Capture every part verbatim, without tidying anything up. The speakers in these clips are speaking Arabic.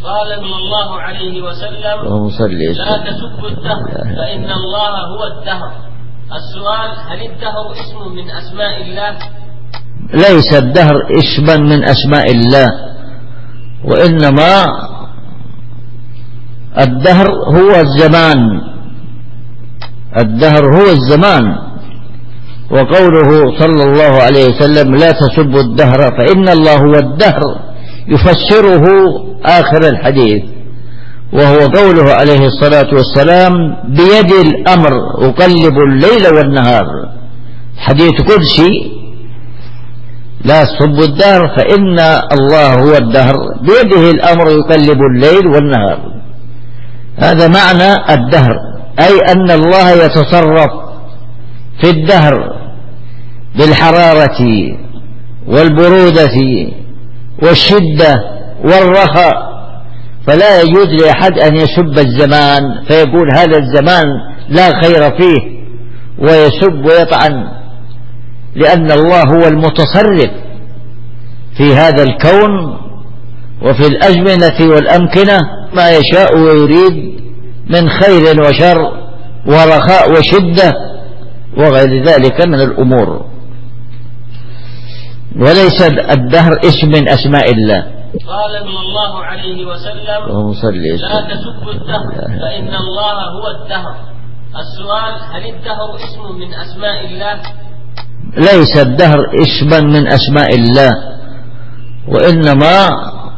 قال صلى الله عليه وسلم: لا تسبوا الدهر فإن الله هو الدهر. السؤال: هل الدهر اسم من أسماء الله؟ ليس الدهر اسما من أسماء الله، وإنما الدهر هو الزمان، الدهر هو الزمان. وقوله صلى الله عليه وسلم: لا تسبوا الدهر فإن الله هو الدهر، يفسره آخر الحديث، وهو قوله عليه الصلاة والسلام: بيد الأمر أقلب الليل والنهار. حديث قدسي: لا تسبوا الدهر فإن الله هو الدهر، بيده الأمر يقلب الليل والنهار. هذا معنى الدهر، أي أن الله يتصرف في الدهر بالحرارة والبرودة والشدة والرخاء، فلا يجوز لأحد أن يسب الزمان فيقول هذا الزمان لا خير فيه ويسب ويطعن، لأن الله هو المتصرف في هذا الكون وفي الأزمنة والأمكنة ما يشاء ويريد من خير وشر ورخاء وشدة وغير ذلك من الأمور، وليس الدهر اسم من أسماء الله. قال صلى الله عليه وسلم: لا تسبوا الدهر فإن الله هو الدهر. السؤال: هل الدهر اسم من أسماء الله؟ ليس الدهر اسما من أسماء الله، وإنما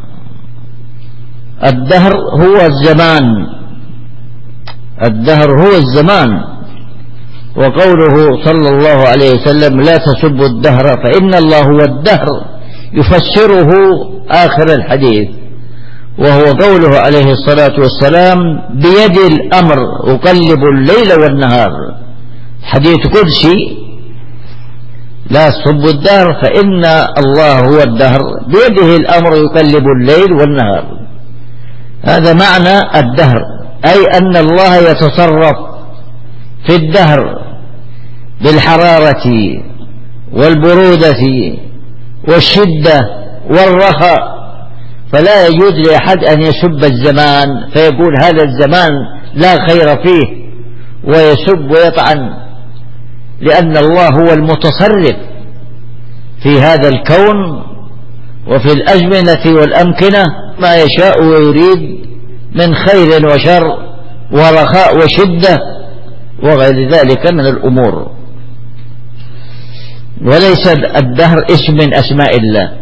الدهر هو الزمان، الدهر هو الزمان. وقوله صلى الله عليه وسلم: لا تسبوا الدهر فإن الله هو الدهر، يفسره آخر الحديث، وهو قوله عليه الصلاة والسلام: بيد الأمر أقلب الليل والنهار. حديث قدسي: لا تسبوا الدهر فإن الله هو الدهر، بيده الأمر يقلب الليل والنهار. هذا معنى الدهر، أي أن الله يتصرف في الدهر بالحرارة والبرودة والشدة والرخاء، فلا يجوز لأحد أن يسب الزمان فيقول هذا الزمان لا خير فيه ويسب ويطعن، لأن الله هو المتصرف في هذا الكون وفي الأزمنة والأمكنة ما يشاء ويريد من خير وشر ورخاء وشدة وغير ذلك من الأمور، وليس الدهر اسم من أسماء الله.